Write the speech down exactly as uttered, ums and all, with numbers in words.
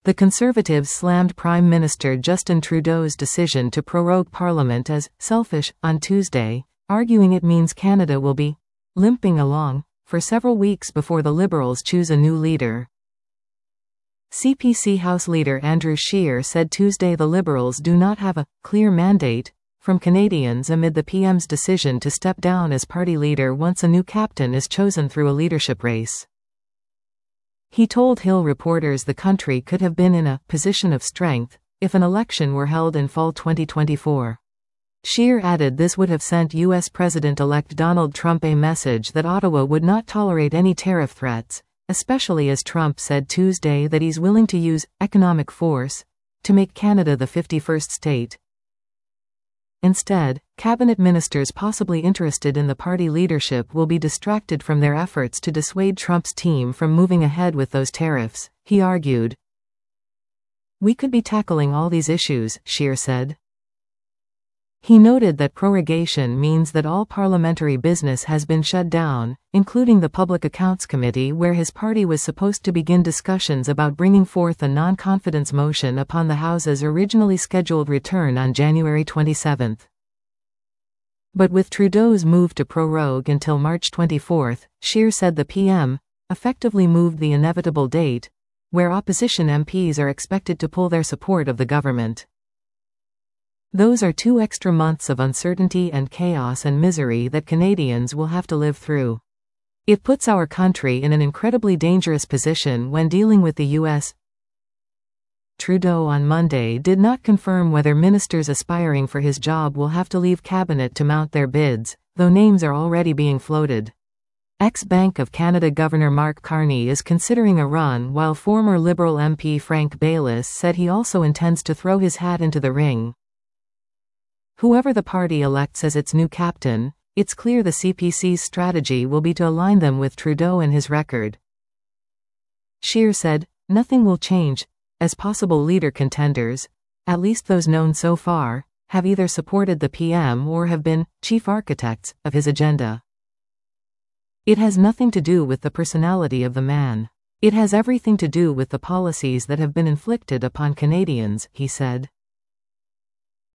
The Conservatives slammed Prime Minister Justin Trudeau's decision to prorogue Parliament as selfish on Tuesday, arguing it means Canada will be limping along for several weeks before the Liberals choose a new leader. C P C House Leader Andrew Scheer said Tuesday the Liberals do not have a clear mandate from Canadians amid the P M's decision to step down as party leader once a new captain is chosen through a leadership race. He told Hill reporters the country could have been in a position of strength if an election were held in fall twenty twenty-four. Scheer added this would have sent U S President-elect Donald Trump a message that Ottawa would not tolerate any tariff threats, especially as Trump said Tuesday that he's willing to use economic force to make Canada the fifty-first state. Instead, cabinet ministers possibly interested in the party leadership will be distracted from their efforts to dissuade Trump's team from moving ahead with those tariffs, he argued. We could be tackling all these issues, Scheer said. He noted that prorogation means that all parliamentary business has been shut down, including the Public Accounts Committee where his party was supposed to begin discussions about bringing forth a non-confidence motion upon the House's originally scheduled return on January twenty-seventh. But with Trudeau's move to prorogue until March twenty-fourth, Scheer said the P M effectively moved the inevitable date, where opposition M Ps are expected to pull their support of the government. Those are two extra months of uncertainty and chaos and misery that Canadians will have to live through. It puts our country in an incredibly dangerous position when dealing with the U S Trudeau on Monday did not confirm whether ministers aspiring for his job will have to leave cabinet to mount their bids, though names are already being floated. Ex-Bank of Canada Governor Mark Carney is considering a run, while former Liberal M P Frank Baylis said he also intends to throw his hat into the ring. Whoever the party elects as its new captain, it's clear the C P C's strategy will be to align them with Trudeau and his record. Scheer said, nothing will change, as possible leader contenders, at least those known so far, have either supported the P M or have been chief architects of his agenda. It has nothing to do with the personality of the man. It has everything to do with the policies that have been inflicted upon Canadians, he said.